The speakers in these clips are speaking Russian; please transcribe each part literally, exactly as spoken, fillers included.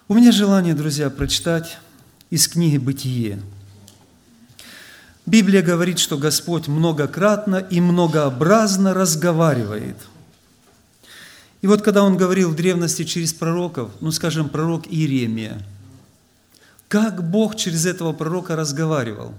У меня желание, друзья, прочитать из книги «Бытие». Библия говорит, что Господь многократно и многообразно разговаривает. И вот когда Он говорил в древности через пророков, ну, скажем, пророк Иеремия, как Бог через этого пророка разговаривал?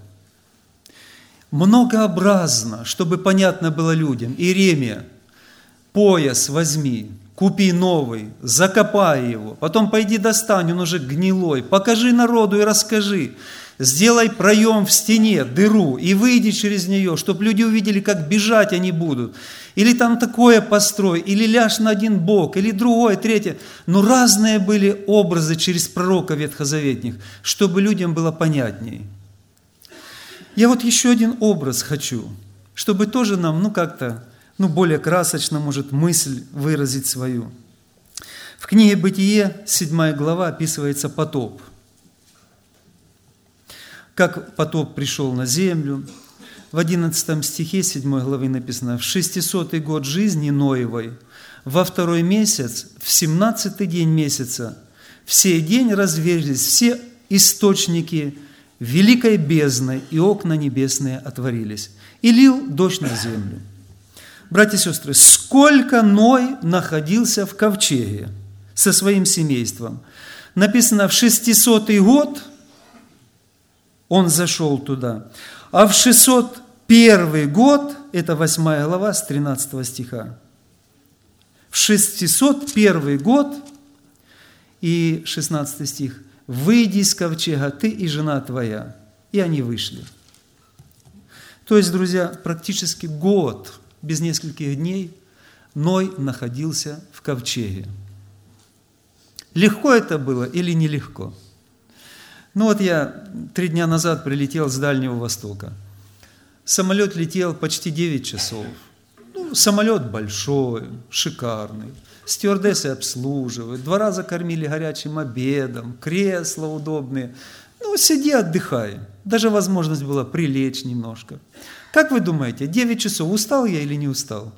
Многообразно, чтобы понятно было людям. Иеремия, пояс возьми, купи новый, закопай его, потом пойди достань, он уже гнилой, покажи народу и расскажи. Сделай проем в стене, дыру, и выйди через нее, чтобы люди увидели, как бежать они будут. Или там такое построй, или ляжь на один бок, или другое, третье. Но разные были образы через пророка ветхозаветных, чтобы людям было понятней. Я вот еще один образ хочу, чтобы тоже нам, ну как-то, ну более красочно, может, мысль выразить свою. В книге «Бытие», седьмая глава, описывается потоп. Как потоп пришел на землю. В одиннадцатом стихе седьмой главы написано: «В шестисотый год жизни Ноевой, во второй месяц, в семнадцатый день месяца, в сей день разверзлись все источники великой бездны, и окна небесные отворились, и лил дождь на землю». Братья и сестры, сколько Ной находился в ковчеге со своим семейством? Написано, в шестисотый год он зашел туда. А в шестьсот первый год, это восьмая глава с тринадцатого стиха, в шестьсот первый год и шестнадцатый стих, «Выйди из ковчега, ты и жена твоя». И они вышли. То есть, друзья, практически год, без нескольких дней, Ной находился в ковчеге. Легко это было или нелегко? Ну вот я три дня назад прилетел с Дальнего Востока. Самолет летел почти девять часов. Ну, самолет большой, шикарный. Стюардессы обслуживают. Два раза кормили горячим обедом, кресла удобные. Ну, сиди, отдыхай. Даже возможность была прилечь немножко. Как вы думаете, девять часов, устал я или не устал?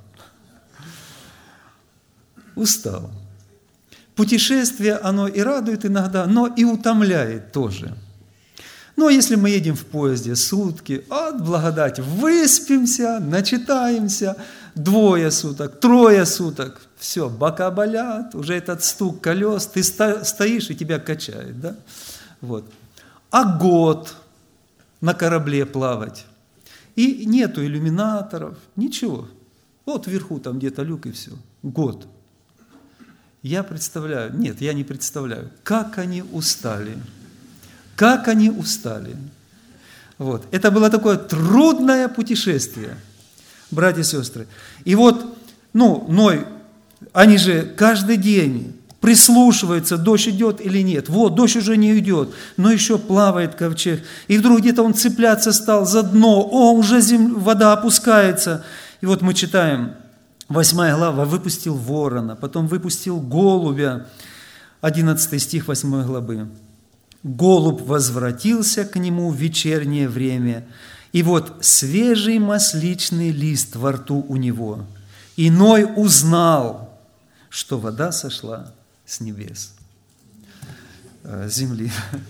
Устал. Путешествие, оно и радует иногда, но и утомляет тоже. Но если мы едем в поезде сутки, от благодать, выспимся, начитаемся, двое суток, трое суток, все, бока болят, уже этот стук колес, ты стоишь и тебя качает, да? Вот. А год на корабле плавать, и нету иллюминаторов, ничего. Вот вверху там где-то люк и все, год. Я представляю, нет, я не представляю, как они устали, как они устали. Вот. Это было такое трудное путешествие, братья и сестры. И вот, ну, Ной, они же каждый день прислушиваются, дождь идет или нет. Вот, дождь уже не идет, но еще плавает ковчег. И вдруг где-то он цепляться стал за дно, о, уже земля, вода опускается. И вот мы читаем, восьмая глава, выпустил ворона, потом выпустил голубя, одиннадцатый стих восьмой главы. Голубь возвратился к нему в вечернее время, и вот свежий масличный лист во рту у него. И Ной узнал, что вода сошла с небес, с земли.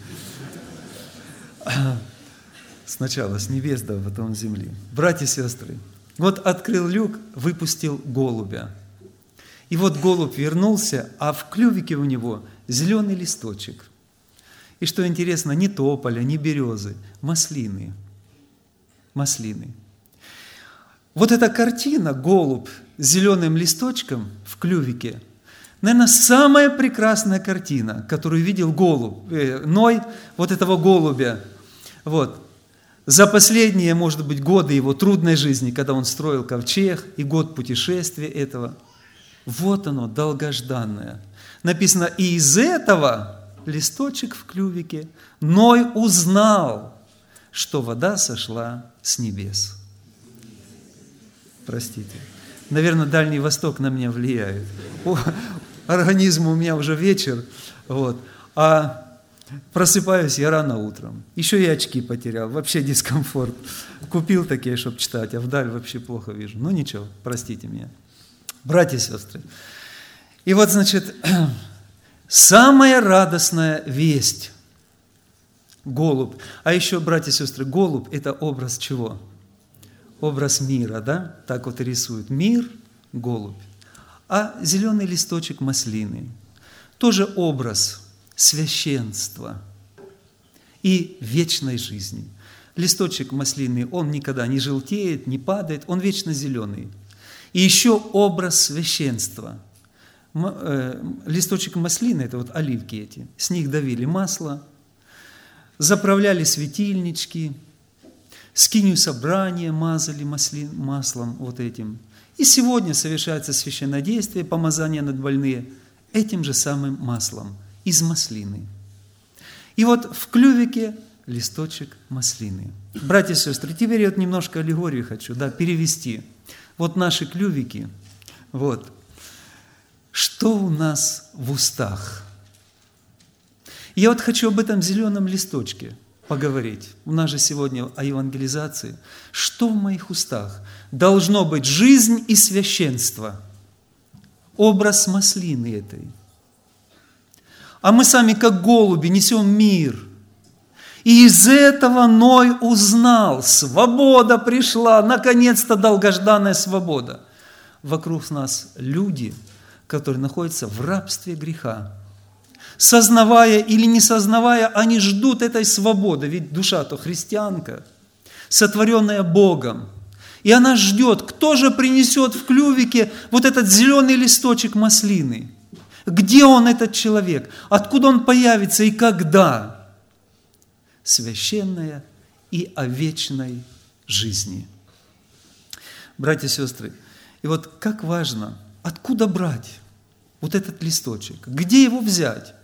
Сначала с небес, да, потом с земли. Братья и сестры, вот открыл люк, выпустил голубя. И вот голубь вернулся, а в клювике у него зеленый листочек. И что интересно, не тополя, не березы, маслины. Маслины. Вот эта картина, голубь с зеленым листочком в клювике, наверное, самая прекрасная картина, которую видел голубь, э, Ной, вот этого голубя. Вот. За последние, может быть, годы его трудной жизни, когда он строил ковчег, и год путешествия этого, вот оно, долгожданное. Написано, и из этого листочек в клювике Ной узнал, что вода сошла с небес. Простите. Наверное, Дальний Восток на меня влияет. О, организм у меня уже вечер, вот, а просыпаюсь я рано утром. Еще и очки потерял, вообще дискомфорт. Купил такие, чтобы читать, а вдаль вообще плохо вижу. Ну ничего, простите меня. Братья и сестры. И вот, значит, самая радостная весть. Голубь. А еще, братья и сестры, голубь – это образ чего? Образ мира, да? Так вот и рисуют. Мир – голубь. А зеленый листочек маслины – тоже образ священства и вечной жизни. Листочек маслины, он никогда не желтеет, не падает, он вечно зеленый. И еще образ священства. Листочек маслины – это вот оливки эти. С них давили масло, заправляли светильнички, скинию собрания мазали масли, маслом вот этим. И сегодня совершается священнодействие, помазание над больные этим же самым маслом из маслины. И вот в клювике листочек маслины. Братья и сестры, теперь я вот немножко аллегорию хочу да, перевести. Вот наши клювики, вот. Что у нас в устах? Я вот хочу об этом зеленом листочке поговорить. У нас же сегодня о евангелизации. Что в моих устах? Должно быть жизнь и священство. Образ маслины этой. А мы сами, как голуби, несем мир. И из этого Ной узнал, свобода пришла, наконец-то долгожданная свобода. Вокруг нас люди, которые находятся в рабстве греха. Сознавая или не сознавая, они ждут этой свободы, ведь душа-то христианка, сотворенная Богом. И она ждет, кто же принесет в клювике вот этот зеленый листочек маслины. Где он, этот человек? Откуда он появится и когда? Священная и о вечной жизни. Братья и сестры, и вот как важно, откуда брать вот этот листочек? Где его взять?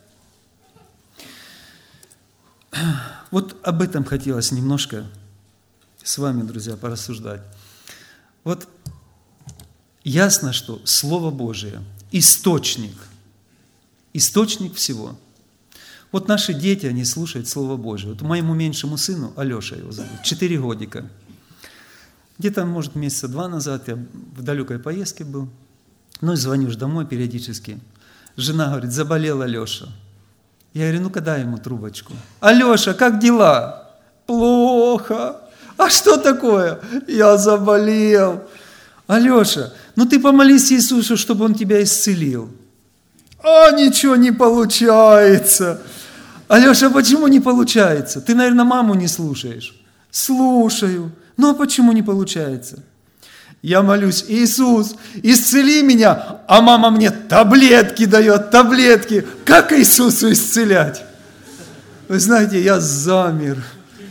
Вот об этом хотелось немножко с вами, друзья, порассуждать. Вот ясно, что Слово Божие – источник, источник всего. Вот наши дети, они слушают Слово Божие. Вот моему меньшему сыну, Алеша его зовут, четыре годика. Где-то, может, месяца два назад я в далекой поездке был. Ну и звонишь домой периодически. Жена говорит, заболел Алеша. Я говорю, ну-ка дай ему трубочку. Алеша, как дела? Плохо. А что такое? Я заболел. Алеша, ну ты помолись Иисусу, чтобы он тебя исцелил. А ничего не получается. Алеша, почему не получается? Ты, наверное, маму не слушаешь. Слушаю. Ну а почему не получается? Я молюсь, Иисус, исцели меня, а мама мне таблетки дает, таблетки. Как Иисусу исцелять? Вы знаете, я замер.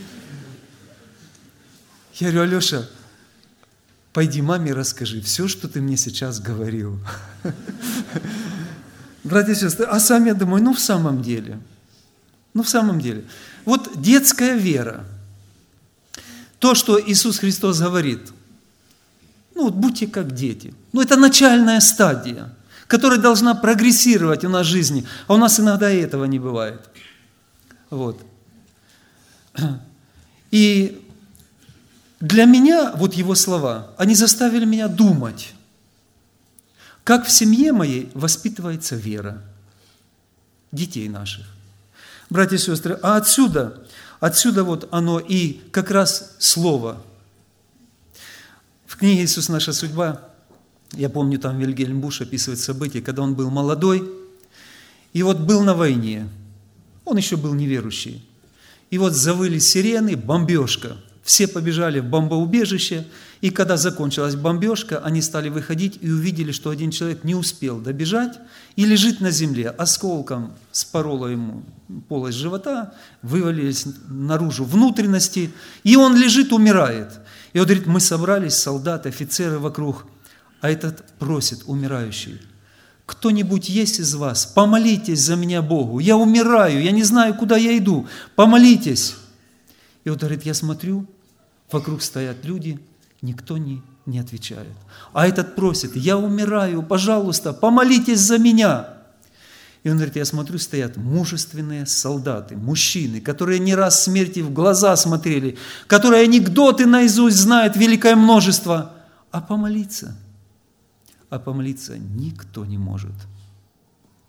Я говорю, Алеша, пойди маме расскажи все, что ты мне сейчас говорил. Братья и сестры, а сам я думаю, ну в самом деле, ну в самом деле. Вот детская вера, то, что Иисус Христос говорит, ну вот будьте как дети. Ну это начальная стадия, которая должна прогрессировать у нас в жизни, а у нас иногда и этого не бывает. Вот. И для меня вот его слова, они заставили меня думать, как в семье моей воспитывается вера детей наших. Братья и сестры, а отсюда, отсюда вот оно и как раз слово. В книге «Иисус. Наша судьба», я помню, там Вильгельм Буш описывает события, когда он был молодой, и вот был на войне, он еще был неверующий. И вот завыли сирены, бомбежка. Все побежали в бомбоубежище, и когда закончилась бомбежка, они стали выходить и увидели, что один человек не успел добежать и лежит на земле. Осколком спороло ему полость живота, вывалились наружу внутренности, и он лежит, умирает. И он говорит, мы собрались, солдаты, офицеры вокруг, а этот просит, умирающий, кто-нибудь есть из вас, помолитесь за меня Богу, я умираю, я не знаю, куда я иду, помолитесь. И он говорит, я смотрю, вокруг стоят люди, никто не, не отвечает. А этот просит, я умираю, пожалуйста, помолитесь за меня. И он говорит, я смотрю, стоят мужественные солдаты, мужчины, которые не раз смерти в глаза смотрели, которые анекдоты наизусть знают, великое множество. А помолиться? А помолиться никто не может.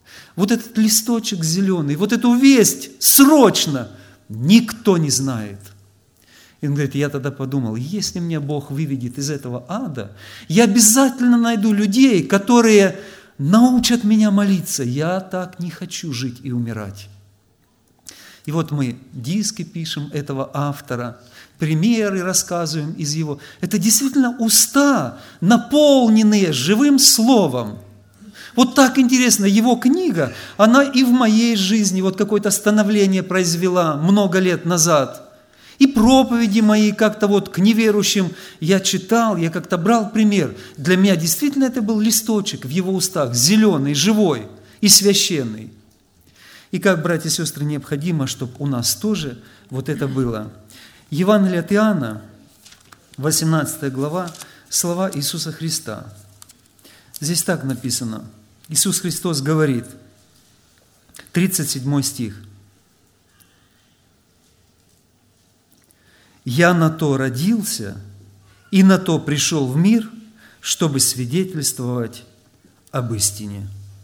Вот этот листочек зеленый, вот эту весть срочно никто не знает. И он говорит, я тогда подумал, если меня Бог выведет из этого ада, я обязательно найду людей, которые научат меня молиться. Я так не хочу жить и умирать. И вот мы диски пишем этого автора, примеры рассказываем из его. Это действительно уста, наполненные живым словом. Вот так интересно, его книга, она и в моей жизни вот какое-то становление произвела много лет назад. И проповеди мои как-то вот к неверующим я читал, я как-то брал пример. Для меня действительно это был листочек в его устах, зеленый, живой и священный. И как, братья и сестры, необходимо, чтобы у нас тоже вот это было. Евангелие от Иоанна, восемнадцатая глава, слова Иисуса Христа. Здесь так написано. Иисус Христос говорит, тридцать седьмой стих. «Я на то родился и на то пришел в мир, чтобы свидетельствовать об истине».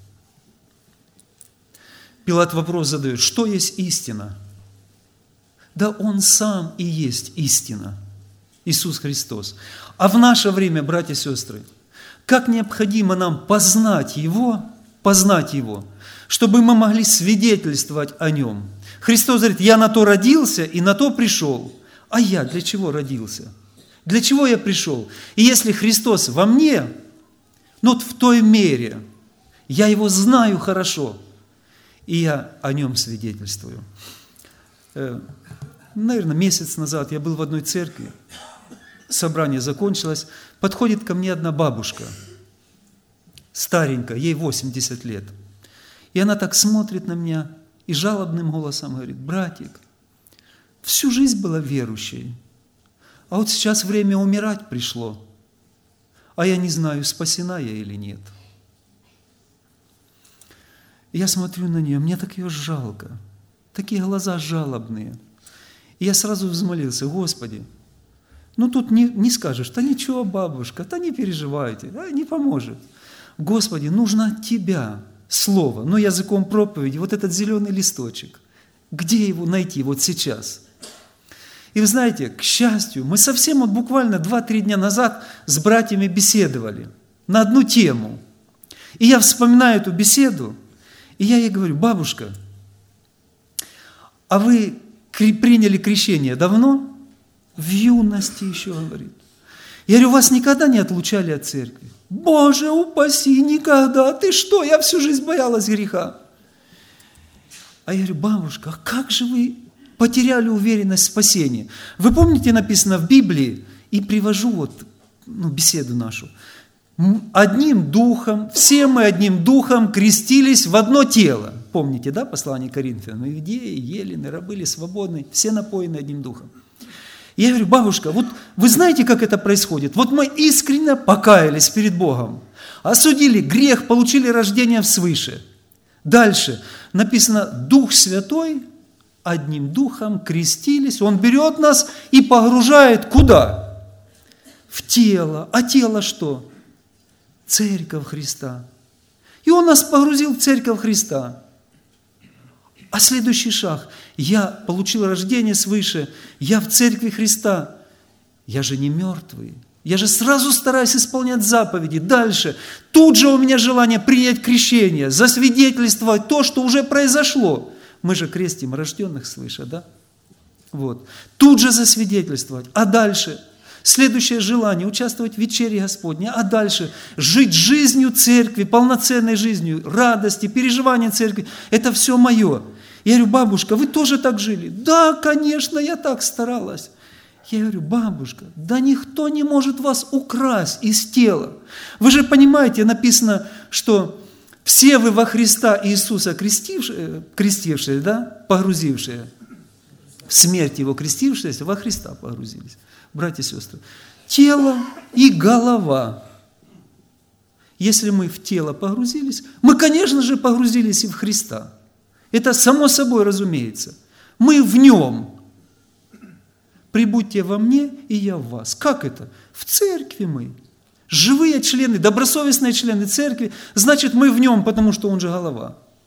Пилат вопрос задает, что есть истина? Да Он сам и есть истина, Иисус Христос. А в наше время, братья и сестры, как необходимо нам познать Его, познать Его, чтобы мы могли свидетельствовать о Нем. Христос говорит, я на то родился и на то пришел. А я для чего родился? Для чего я пришел? И если Христос во мне, ну вот в той мере, я Его знаю хорошо, и я о Нем свидетельствую. Наверное, месяц назад я был в одной церкви, собрание закончилось, подходит ко мне одна бабушка, старенькая, ей восемьдесят лет. И она так смотрит на меня и жалобным голосом говорит, братик, всю жизнь была верующей, а вот сейчас время умирать пришло, а я не знаю, спасена я или нет. И я смотрю на нее, мне так ее жалко, такие глаза жалобные. И я сразу взмолился, Господи, ну тут не, не скажешь, да ничего, бабушка, да не переживайте, да не поможет. Господи, нужно от Тебя слово, но языком проповеди, вот этот зеленый листочек, где его найти вот сейчас? И вы знаете, к счастью, мы совсем вот буквально два-три дня назад с братьями беседовали на одну тему. И я вспоминаю эту беседу, и я ей говорю, бабушка, а вы приняли крещение давно? В юности еще, говорит. Я говорю, вас никогда не отлучали от церкви? Боже, упаси, никогда. Ты что, я всю жизнь боялась греха. А я говорю, бабушка, а как же вы потеряли уверенность в спасении? Вы помните, написано в Библии, и привожу вот ну, беседу нашу, одним духом, все мы одним духом крестились в одно тело. Помните, да, послание Коринфянам? Иудеи, елены, рабы были свободны, все напоены одним духом. Я говорю, бабушка, вот вы знаете, как это происходит? Вот мы искренне покаялись перед Богом, осудили грех, получили рождение свыше. Дальше написано, Дух Святой одним духом крестились, Он берет нас и погружает куда? В тело. А тело что? Церковь Христа. И Он нас погрузил в Церковь Христа. А следующий шаг. Я получил рождение свыше, я в Церкви Христа. Я же не мертвый. Я же сразу стараюсь исполнять заповеди. Дальше. Тут же у меня желание принять крещение, засвидетельствовать то, что уже произошло. Мы же крестим рожденных свыше, да? Вот. Тут же засвидетельствовать. А дальше? Следующее желание – участвовать в вечере Господней. А дальше – жить жизнью церкви, полноценной жизнью, радости, переживания церкви. Это все мое. Я говорю, бабушка, вы тоже так жили? Да, конечно, я так старалась. Я говорю, бабушка, да никто не может вас украсть из тела. Вы же понимаете, написано, что все вы во Христа Иисуса крестившие, крестившие, да, погрузившие, в смерть Его крестившиеся, во Христа погрузились. Братья и сестры, тело и голова. Если мы в тело погрузились, мы, конечно же, погрузились и в Христа. Это само собой разумеется. Мы в Нем. Прибудьте во мне, и я в вас. Как это? В церкви мы. Живые члены, добросовестные члены церкви. Значит, мы в Нем, потому что Он же голова.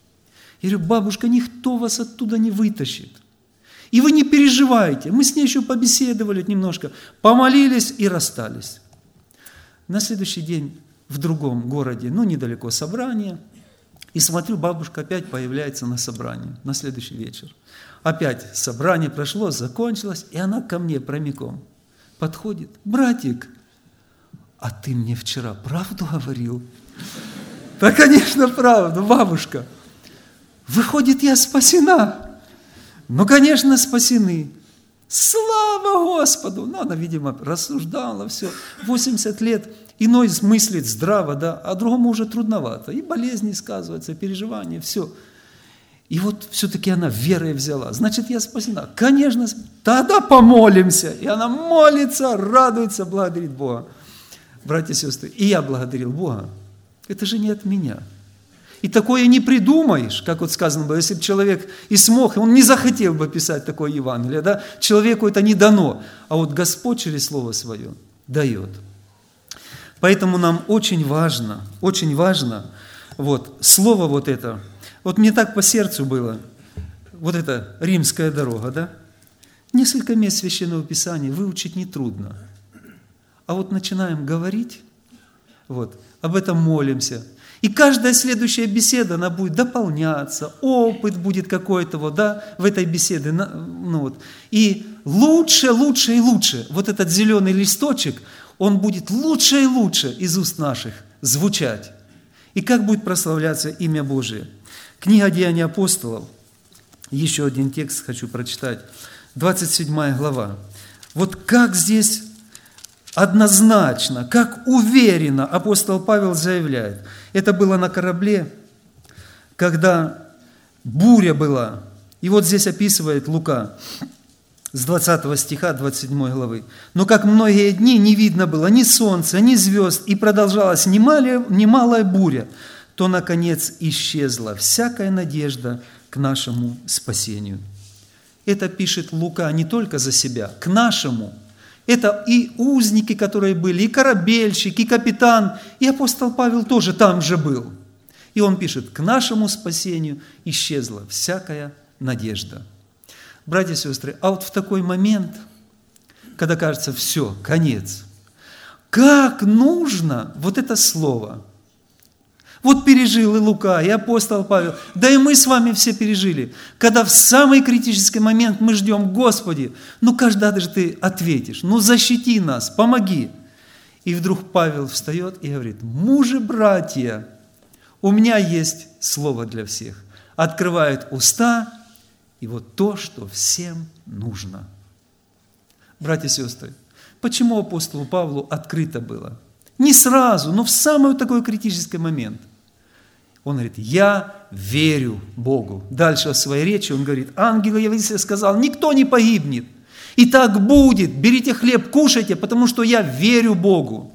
Я говорю: бабушка, никто вас оттуда не вытащит. И вы не переживайте. Мы с ней еще побеседовали немножко, помолились и расстались. На следующий день в другом городе, ну, недалеко собрание, и смотрю, бабушка опять появляется на собрании, на следующий вечер. Опять собрание прошло, закончилось, и она ко мне прямиком подходит: братик, а ты мне вчера правду говорил? Да, конечно, правду, бабушка. Выходит, я спасена. Ну, конечно, спасены. Слава Господу! Ну, она, видимо, рассуждала все. восемьдесят лет. Иной мыслит здраво, да, а другому уже трудновато. И болезни сказываются, и переживания, все. И вот все-таки она верой взяла. Значит, я спасена. Конечно, тогда помолимся. И она молится, радуется, благодарит Бога. Братья и сестры, и я благодарил Бога. Это же не от меня. И такое не придумаешь, как вот сказано было, если бы человек и смог, он не захотел бы писать такое Евангелие, да? Человеку это не дано, а вот Господь через Слово Свое дает. Поэтому нам очень важно, очень важно, вот, Слово вот это, вот мне так по сердцу было, вот эта римская дорога, да? Несколько мест Священного Писания выучить нетрудно, а вот начинаем говорить, вот, об этом молимся. И каждая следующая беседа, она будет дополняться, опыт будет какой-то вот, да, в этой беседе. Ну, вот. И лучше, лучше и лучше. Вот этот зеленый листочек, он будет лучше и лучше из уст наших звучать. И как будет прославляться имя Божие. Книга Деяний апостолов, еще один текст хочу прочитать, двадцать седьмая глава. Вот как здесь однозначно, как уверенно апостол Павел заявляет. Это было на корабле, когда буря была. И вот здесь описывает Лука с двадцатого стиха двадцать седьмой главы. «Но как многие дни не видно было ни солнца, ни звезд, и продолжалась немалая, немалая буря, то, наконец, исчезла всякая надежда к нашему спасению». Это пишет Лука не только за себя, к нашему. Это и узники, которые были, и корабельщик, и капитан, и апостол Павел тоже там же был. И он пишет: к нашему спасению исчезла всякая надежда. Братья и сестры, а вот в такой момент, когда кажется, все, конец, как нужно вот это слово. Вот пережил и Лука, и апостол Павел, да и мы с вами все пережили. Когда в самый критический момент мы ждем: Господи, ну когда же Ты ответишь, ну защити нас, помоги. И вдруг Павел встает и говорит: мужи, братья, у меня есть слово для всех. Открывает уста, и вот то, что всем нужно. Братья и сестры, почему апостолу Павлу открыто было? Не сразу, но в самый такой критический момент. Он говорит: я верю Богу. Дальше в своей речи он говорит: ангел явился и сказал: никто не погибнет. И так будет. Берите хлеб, кушайте, потому что я верю Богу.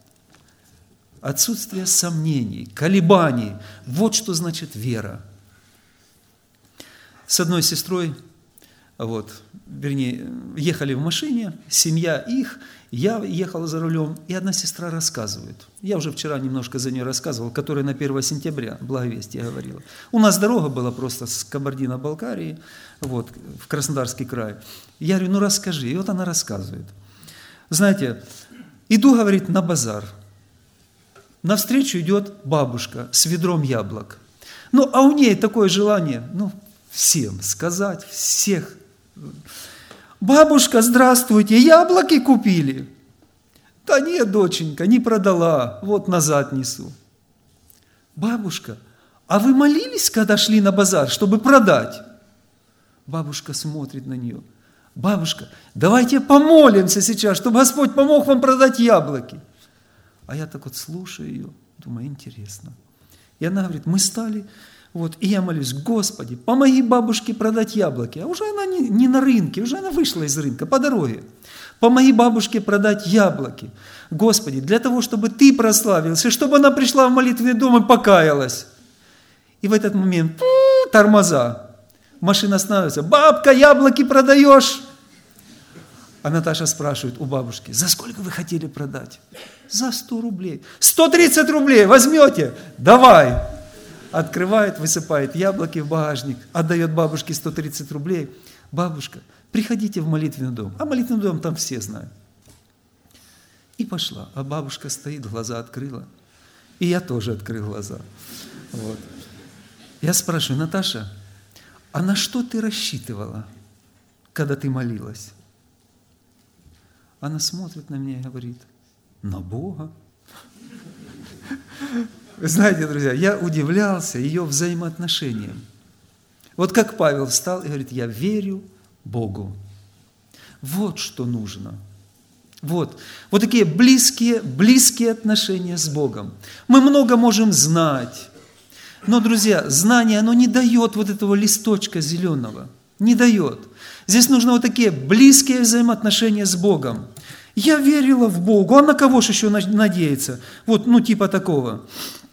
Отсутствие сомнений, колебаний. Вот что значит вера. С одной сестрой, вот, вернее, ехали в машине, семья их, я ехал за рулем, и одна сестра рассказывает. Я уже вчера немножко за нее рассказывал, которая на первое сентября, благовестие говорила. У нас дорога была просто с Кабардино-Балкарии, вот, в Краснодарский край. Я говорю: ну расскажи. И вот она рассказывает. Знаете, иду, говорит, на базар. Навстречу идет бабушка с ведром яблок. Ну, а у ней такое желание, ну, всем сказать, всех. Бабушка, здравствуйте, яблоки купили? Да нет, доченька, не продала, вот назад несу. Бабушка, а вы молились, когда шли на базар, чтобы продать? Бабушка смотрит на нее. Бабушка, давайте помолимся сейчас, чтобы Господь помог вам продать яблоки. А я так вот слушаю ее, думаю, интересно. И она говорит: мы стали... Вот, и я молюсь: Господи, помоги бабушке продать яблоки. А уже она не, не на рынке, уже она вышла из рынка, по дороге. Помоги бабушке продать яблоки. Господи, для того, чтобы Ты прославился, чтобы она пришла в молитвенный дом и покаялась. И в этот момент тормоза. Машина останавливается: бабка, яблоки продаешь? А Наташа спрашивает у бабушки: за сколько вы хотели продать? За сто рублей. сто тридцать рублей возьмете? Давай. открывает, высыпает яблоки в багажник, отдает бабушке сто тридцать рублей. Бабушка, приходите в молитвенный дом. А молитвенный дом там все знают. И пошла. А бабушка стоит, глаза открыла. И я тоже открыл глаза. Вот. Я спрашиваю: Наташа, а на что ты рассчитывала, когда ты молилась? Она смотрит на меня и говорит: на Бога. Вы знаете, друзья, я удивлялся ее взаимоотношениям. Вот как Павел встал и говорит: я верю Богу. Вот что нужно. Вот. Вот такие близкие, близкие отношения с Богом. Мы много можем знать. Но, друзья, знание, оно не дает вот этого листочка зеленого. Не дает. Здесь нужны вот такие близкие взаимоотношения с Богом. Я верила в Бога, а на кого же еще надеяться? Вот, ну, типа такого.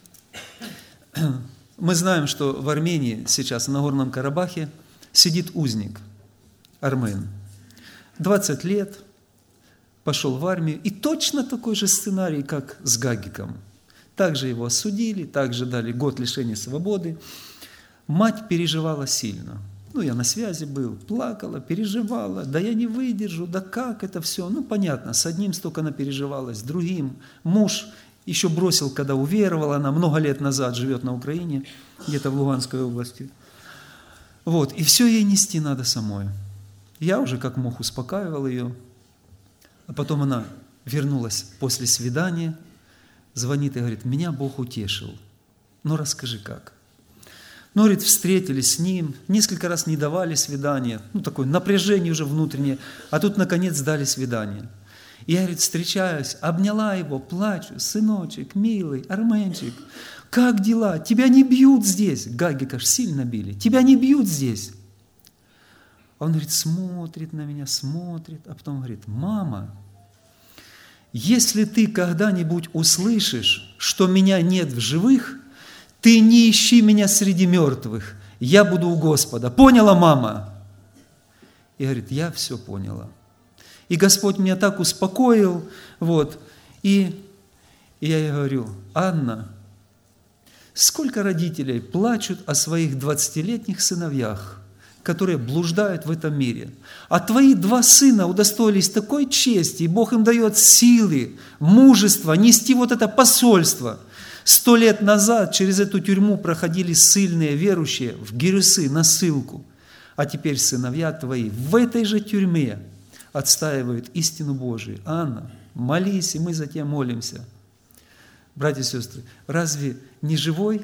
Мы знаем, что в Армении сейчас, в Нагорном Карабахе, сидит узник, армян. двадцать лет, пошел в армию, и точно такой же сценарий, как с Гагиком. Также его осудили, также дали год лишения свободы. Мать переживала сильно. Ну, я на связи был, плакала, переживала. Да я не выдержу, да как это все? Ну, понятно, с одним столько она переживала, с другим. Муж еще бросил, когда уверовала, она много лет назад живет на Украине, где-то в Луганской области. Вот, и все ей нести надо самой. Я уже как мог успокаивал ее. А потом она вернулась после свидания, звонит и говорит: меня Бог утешил. Ну, расскажи, как? Ну, говорит, встретились с ним, несколько раз не давали свидания, ну, такое напряжение уже внутреннее, а тут, наконец, дали свидание. И я, говорит, встречаюсь, обняла его, плачу: сыночек, милый, арменчик, как дела? Тебя не бьют здесь. Гагика ж сильно били. Тебя не бьют здесь. Он, говорит, смотрит на меня, смотрит, а потом говорит: мама, если ты когда-нибудь услышишь, что меня нет в живых, ты не ищи меня среди мертвых, я буду у Господа. Поняла, мама? И говорит: я все поняла. И Господь меня так успокоил, вот, и, и я ей говорю: Анна, сколько родителей плачут о своих двадцатилетних сыновьях, которые блуждают в этом мире. А твои два сына удостоились такой чести, и Бог им дает силы, мужество нести вот это посольство. Сто лет назад через эту тюрьму проходили ссыльные верующие в Гирюсы на ссылку. А теперь сыновья твои в этой же тюрьме отстаивают истину Божию. Анна, молись, и мы за тебя молимся. Братья и сестры, разве не живой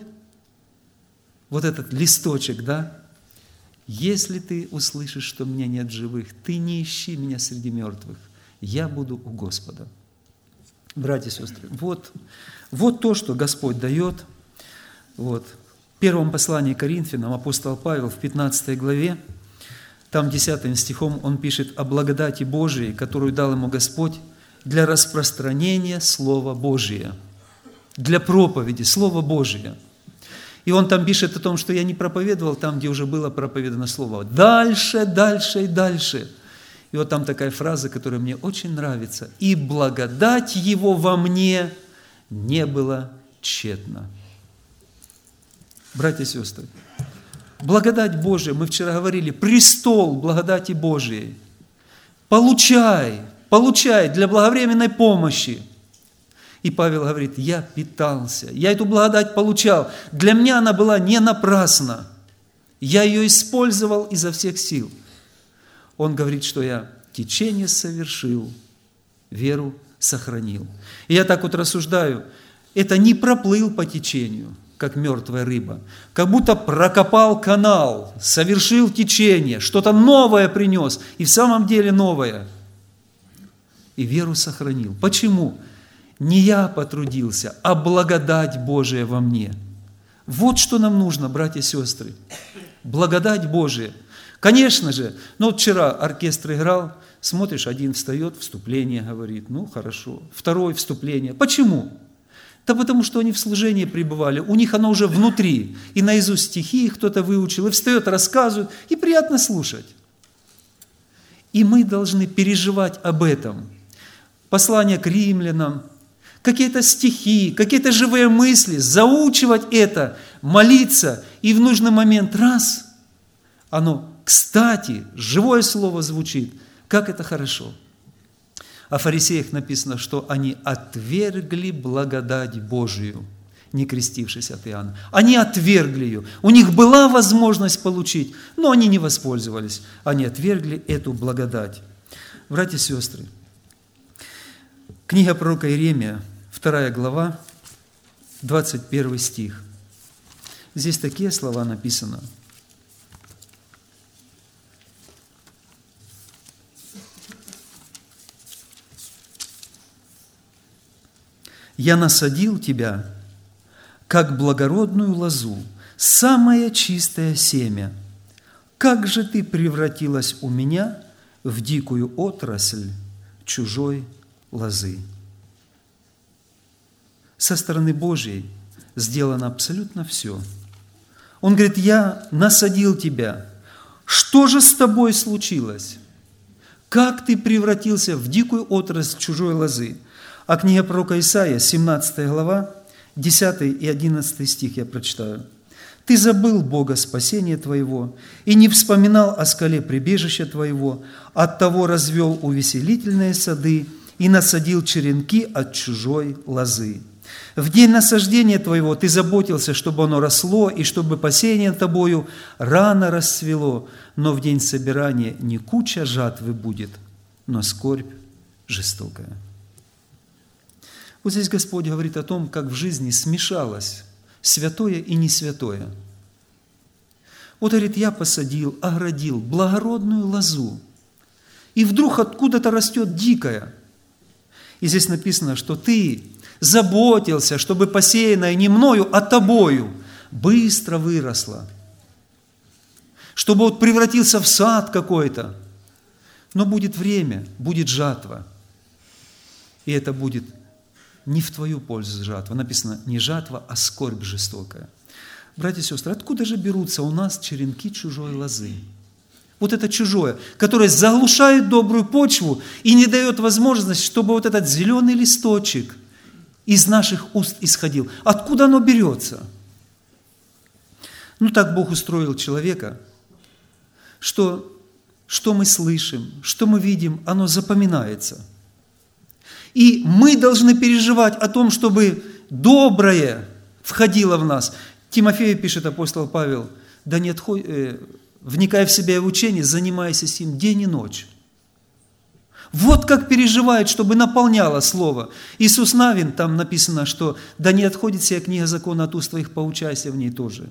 вот этот листочек, да? Если ты услышишь, что меня нет живых, ты не ищи меня среди мертвых, я буду у Господа. Братья и сестры, вот, вот то, что Господь дает. Вот. В первом послании к Коринфянам апостол Павел в пятнадцатой главе, там десятым стихом он пишет о благодати Божией, которую дал ему Господь для распространения Слова Божия, для проповеди Слова Божия. И он там пишет о том, что я не проповедовал там, где уже было проповедано Слово. Дальше, дальше и дальше. И вот там такая фраза, которая мне очень нравится. «И благодать Его во мне не была тщетна». Братья и сестры, благодать Божия, мы вчера говорили, престол благодати Божией. Получай, получай для благовременной помощи. И Павел говорит: я питался, я эту благодать получал. Для меня она была не напрасна. Я ее использовал изо всех сил. Он говорит, что я течение совершил, веру сохранил. И я так вот рассуждаю, это не проплыл по течению, как мертвая рыба, как будто прокопал канал, совершил течение, что-то новое принес, и в самом деле новое. И веру сохранил. Почему? Не я потрудился, а благодать Божия во мне. Вот что нам нужно, братья и сестры. Благодать Божия. Конечно же, ну вот вчера оркестр играл, смотришь, один встает, вступление говорит, ну хорошо, второй вступление. Почему? Да потому что они в служении пребывали, у них оно уже внутри, и наизусть стихи кто-то выучил, и встает, рассказывает, и приятно слушать. И мы должны переживать об этом. Послание к римлянам, какие-то стихи, какие-то живые мысли, заучивать это. молиться, и в нужный момент раз, оно, кстати, живое слово звучит, как это хорошо. О фарисеях написано, что они отвергли благодать Божию, не крестившись от Иоанна. Они отвергли ее. У них была возможность получить, но они не воспользовались. Они отвергли эту благодать. Братья и сестры, книга пророка Иеремия, вторая глава, двадцать первый стих. Здесь такие слова написаны. «Я насадил тебя, как благородную лозу, самое чистое семя. Как же ты превратилась у меня в дикую отрасль чужой лозы». Со стороны Божьей сделано абсолютно все. Он говорит: «Я насадил тебя. Что же с тобой случилось? Как ты превратился в дикую отрасль чужой лозы?» А книга пророка Исаия, семнадцатая глава, десятый и одиннадцатый стих я прочитаю. «Ты забыл Бога спасения твоего и не вспоминал о скале прибежища твоего, оттого развел увеселительные сады и насадил черенки от чужой лозы. В день насаждения твоего ты заботился, чтобы оно росло, и чтобы посеяние тобою рано расцвело, но в день собирания не куча жатвы будет, но скорбь жестокая». Вот здесь Господь говорит о том, как в жизни смешалось святое и не святое. Вот, говорит, я посадил, оградил благородную лозу, и вдруг откуда-то растет дикая. И здесь написано, что ты заботился, чтобы посеянное не мною, а тобою быстро выросло, чтобы вот превратился в сад какой-то. Но будет время, будет жатва, и это будет не в твою пользу жатва. Написано не жатва, а скорбь жестокая. Братья и сестры, откуда же берутся у нас черенки чужой лозы? Вот это чужое, которое заглушает добрую почву и не дает возможность, чтобы вот этот зеленый листочек из наших уст исходил. Откуда оно берется? Ну, так Бог устроил человека, что, что мы слышим, что мы видим, оно запоминается. И мы должны переживать о том, чтобы доброе входило в нас. Тимофею пишет апостол Павел: «Да не отходь, э, вникая в себя и в учение, занимайся сим день и ночь». Вот как переживает, чтобы наполняло Слово. Иисус Навин, там написано, что «да не отходит сия книга закона от уст твоих, поучайся в ней тоже»,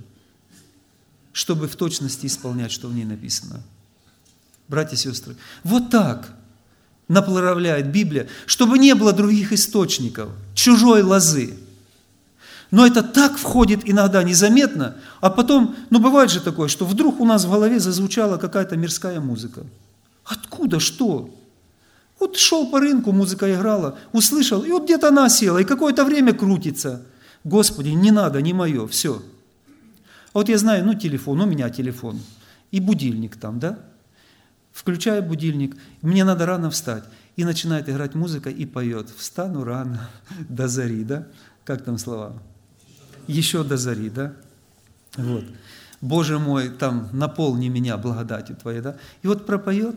чтобы в точности исполнять, что в ней написано. Братья и сестры, вот так направляет Библия, чтобы не было других источников, чужой лозы. Но это так входит иногда незаметно, а потом, ну бывает же такое, что вдруг у нас в голове зазвучала какая-то мирская музыка. Откуда, что? Вот шел по рынку, музыка играла, услышал, и вот где-то она села, и какое-то время крутится. Господи, не надо, не мое, все. А вот я знаю, ну телефон, у меня телефон, и будильник там, да? Включаю будильник, мне надо рано встать. И начинает играть музыка и поет: «Встану рано, до зари», да? Как там слова? Еще до зари, да? Вот. «Боже мой, там, наполни меня благодатью Твоей», да? И вот пропоет,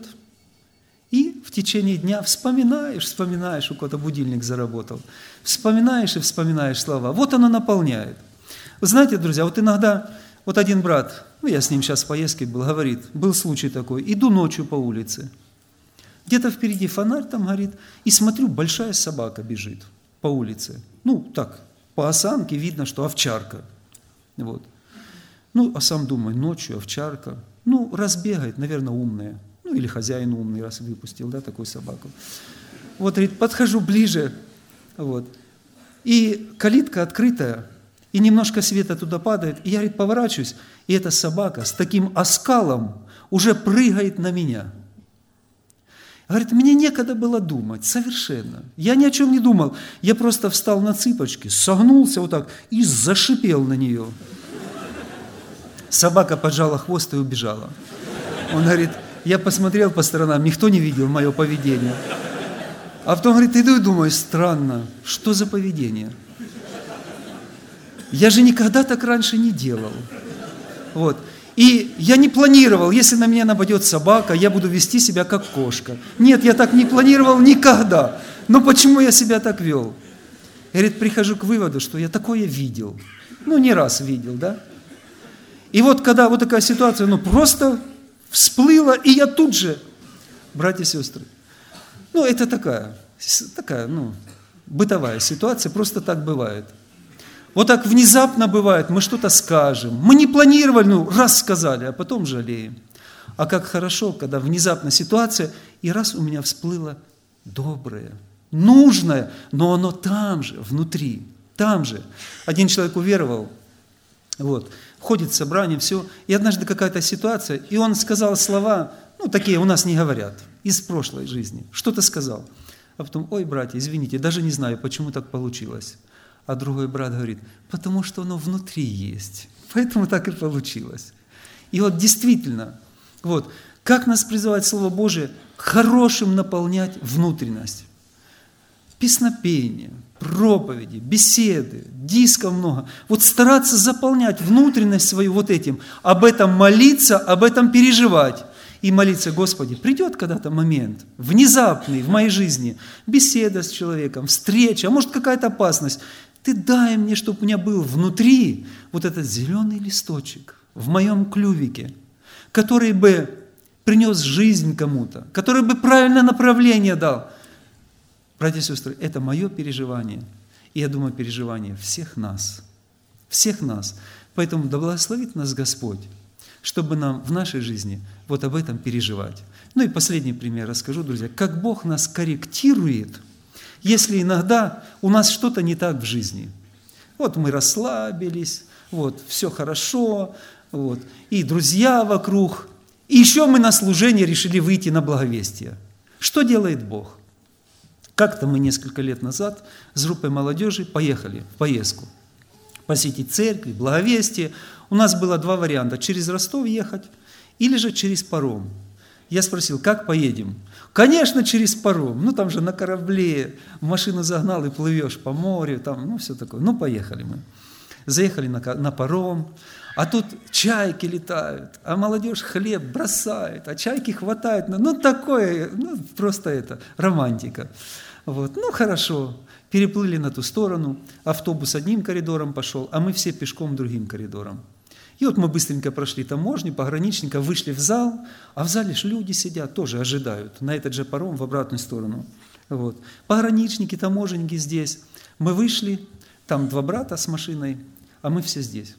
и в течение дня вспоминаешь, вспоминаешь, у кого-то будильник заработал, вспоминаешь и вспоминаешь слова. Вот оно наполняет. Вы знаете, друзья, вот иногда, вот один брат, ну, я с ним сейчас в поездке был, говорит, был случай такой, иду ночью по улице, где-то впереди фонарь там горит, и смотрю, большая собака бежит по улице. Ну, так, по осанке видно, что овчарка. Вот. Ну, а сам думаю, ночью овчарка, ну, разбегает, наверное, умная. Ну, или хозяин умный, раз выпустил, да, такую собаку. Вот, говорит, подхожу ближе, вот, и калитка открытая, и немножко света туда падает, и я, говорит, поворачиваюсь, и эта собака с таким оскалом уже прыгает на меня. Говорит, мне некогда было думать, совершенно. Я ни о чем не думал. Я просто встал на цыпочки, согнулся вот так и зашипел на нее. Собака поджала хвост и убежала. Он говорит, я посмотрел по сторонам, никто не видел мое поведение. А потом, говорит, иду и думаю, странно, что за поведение? Я же никогда так раньше не делал. Вот. И я не планировал, если на меня нападет собака, я буду вести себя как кошка. Нет, я так не планировал никогда. Но почему я себя так вел? Я, говорит, прихожу к выводу, что я такое видел. Ну, не раз видел, да? И вот когда вот такая ситуация, ну, просто всплыла, и я тут же, братья и сестры, ну, это такая, такая, ну, бытовая ситуация, просто так бывает. Вот так внезапно бывает, мы что-то скажем, мы не планировали, ну, раз сказали, а потом жалеем. А как хорошо, когда внезапно ситуация, и раз у меня всплыло доброе, нужное, но оно там же, внутри, там же. Один человек уверовал, вот, ходит в собрание, все, и однажды какая-то ситуация, и он сказал слова, ну, такие у нас не говорят, из прошлой жизни, что-то сказал. А потом, ой, братья, извините, даже не знаю, почему так получилось. А другой брат говорит, потому что оно внутри есть, поэтому так и получилось. И вот действительно, вот, как нас призывает Слово Божие, хорошим наполнять внутренность. Песнопение, проповеди, беседы, дисков много. Вот стараться заполнять внутренность свою вот этим, об этом молиться, об этом переживать. И молиться, Господи, придет когда-то момент, внезапный в моей жизни, беседа с человеком, встреча, а может какая-то опасность. Ты дай мне, чтобы у меня был внутри вот этот зеленый листочек в моем клювике, который бы принес жизнь кому-то, который бы правильное направление дал. Братья и сестры, это мое переживание. И я думаю, переживание всех нас. Всех нас. Поэтому да благословит нас Господь, чтобы нам в нашей жизни вот об этом переживать. Ну и последний пример расскажу, друзья. Как Бог нас корректирует, если иногда у нас что-то не так в жизни. Вот мы расслабились, вот все хорошо, вот, и друзья вокруг, и еще мы на служение решили выйти на благовестие. Что делает Бог? Как-то мы несколько лет назад с группой молодежи поехали в поездку. Посетить церковь, благовестие. У нас было два варианта. Через Ростов ехать или же через паром. Я спросил, как поедем? Конечно, через паром. Ну, там же на корабле. Машину загнал и плывешь по морю. Там, ну, все такое. Ну, поехали мы. Заехали на, на паром. А тут чайки летают. А молодежь хлеб бросает. А чайки хватают. Ну, такое, ну, просто это, романтика. Вот. Ну, хорошо. Переплыли на ту сторону. Автобус одним коридором пошел, а мы все пешком другим коридором. И вот мы быстренько прошли таможню, пограничника, вышли в зал, а в зале же люди сидят, тоже ожидают, на этот же паром в обратную сторону. Вот. Пограничники, таможенники здесь. Мы вышли, там два брата с машиной, а мы все здесь.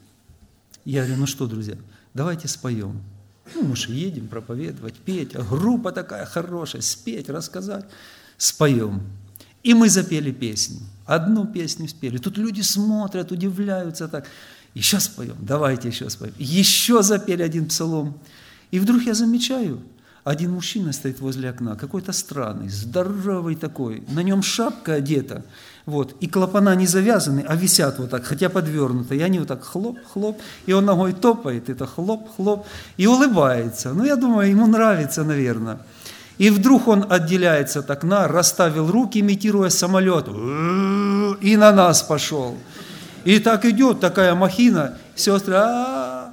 Я говорю, ну что, друзья, давайте споем. Ну, мы же едем проповедовать, петь, а группа такая хорошая, спеть, рассказать. Споем. И мы запели песню. Одну песню спели. Тут люди смотрят, удивляются так. Еще споем, давайте еще споем. Еще запели один псалом. И вдруг я замечаю, один мужчина стоит возле окна, какой-то странный, здоровый такой, на нем шапка одета, вот, и клапана не завязаны, а висят вот так, хотя подвернуты, и они вот так хлоп-хлоп, и он ногой топает, это хлоп-хлоп, и улыбается. Ну, я думаю, ему нравится, наверное. И вдруг он отделяется от окна, расставил руки, имитируя самолет, и на нас пошел. И так идет такая махина, сестры, а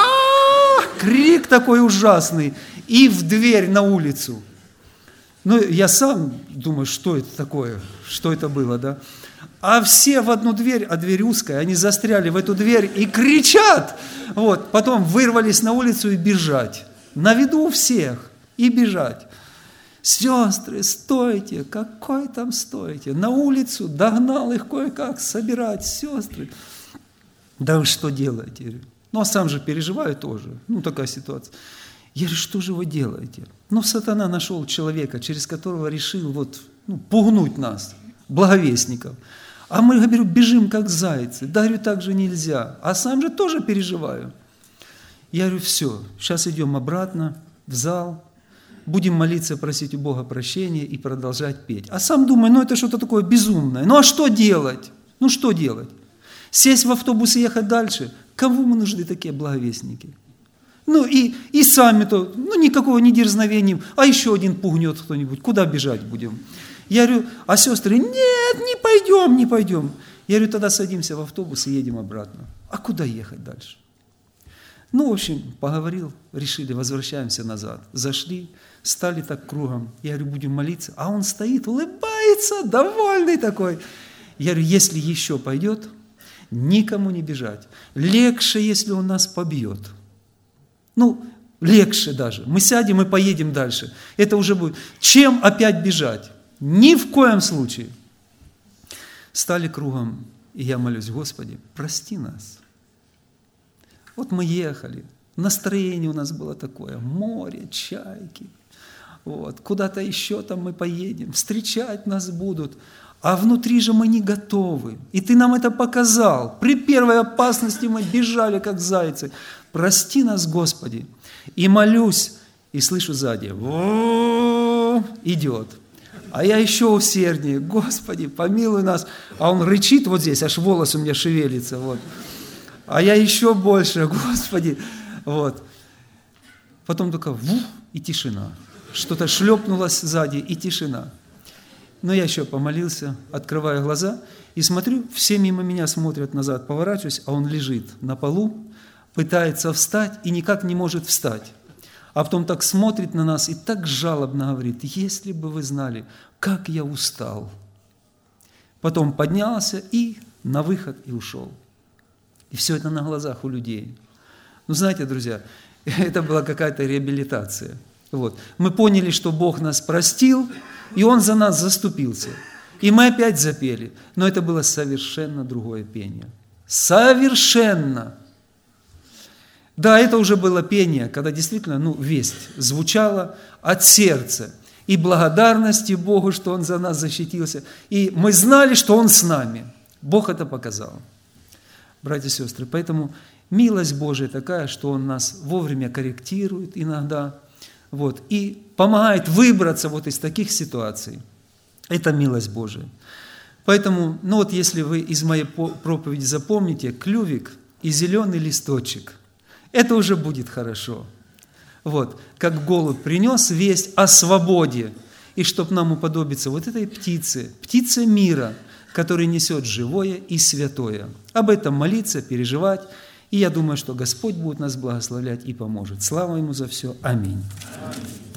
крик такой ужасный, и в дверь на улицу. Ну, я сам думаю, что это такое, что это было, да? А все в одну дверь, а дверь узкая, они застряли в эту дверь и кричат. Вот, потом вырвались на улицу и бежать. На виду у всех, и бежать. Сестры, стойте, какой там стойте? На улицу догнал их кое-как собирать, сестры. Да вы что делаете? Ну, а сам же переживаю тоже. Ну, такая ситуация. Я говорю, что же вы делаете? Ну, сатана нашел человека, через которого решил вот, ну, пугнуть нас, благовестников. А мы, говорю, бежим как зайцы. Да, говорю, так же нельзя. А сам же тоже переживаю. Я говорю, все, сейчас идем обратно в зал, будем молиться, просить у Бога прощения и продолжать петь. А сам думаю, ну это что-то такое безумное. Ну а что делать? Ну что делать? Сесть в автобус и ехать дальше? Кому мы нужны такие благовестники? Ну и, и сами-то, ну никакого не дерзновения, а еще один пугнет кто-нибудь, куда бежать будем? Я говорю, а сестры, нет, не пойдем, не пойдем. Я говорю, тогда садимся в автобус и едем обратно. А куда ехать дальше? Ну, в общем, поговорил, решили, возвращаемся назад. Зашли, стали так кругом. Я говорю, будем молиться. А он стоит, улыбается, довольный такой. Я говорю, если еще пойдет, никому не бежать. Легче, если он нас побьет. Ну, легче даже. Мы сядем и поедем дальше. Это уже будет. Чем опять бежать? Ни в коем случае. Стали кругом, и я молюсь, Господи, прости нас. Вот мы ехали, настроение у нас было такое, море, чайки, вот, куда-то еще там мы поедем, встречать нас будут, а внутри же мы не готовы. И Ты нам это показал. При первой опасности мы бежали, как зайцы. Прости нас, Господи. И молюсь, и слышу сзади, о, идет. А я еще усерднее, Господи, помилуй нас. А он рычит вот здесь, аж волос у меня шевелится, вот. А я еще больше, Господи. Вот. Потом только вух, и тишина. Что-то шлепнулось сзади, и тишина. Но я еще помолился, открываю глаза и смотрю, все мимо меня смотрят назад, поворачиваюсь, а он лежит на полу, пытается встать и никак не может встать. А потом так смотрит на нас и так жалобно говорит, если бы вы знали, как я устал. Потом поднялся и на выход и ушел. И все это на глазах у людей. Ну, знаете, друзья, это была какая-то реабилитация. Вот. Мы поняли, что Бог нас простил, и Он за нас заступился. И мы опять запели. Но это было совершенно другое пение. Совершенно. Да, это уже было пение, когда действительно, ну, весть звучала от сердца. И благодарности Богу, что Он за нас защитился. И мы знали, что Он с нами. Бог это показал. Братья и сестры, поэтому милость Божия такая, что Он нас вовремя корректирует иногда, вот, и помогает выбраться вот из таких ситуаций. Это милость Божия. Поэтому, ну вот если вы из моей проповеди запомните, клювик и зеленый листочек, это уже будет хорошо. Вот, как голубь принес весть о свободе, и чтоб нам уподобиться вот этой птице, птице мира, который несет живое и святое. Об этом молиться, переживать. И я думаю, что Господь будет нас благословлять и поможет. Слава Ему за все. Аминь. Аминь.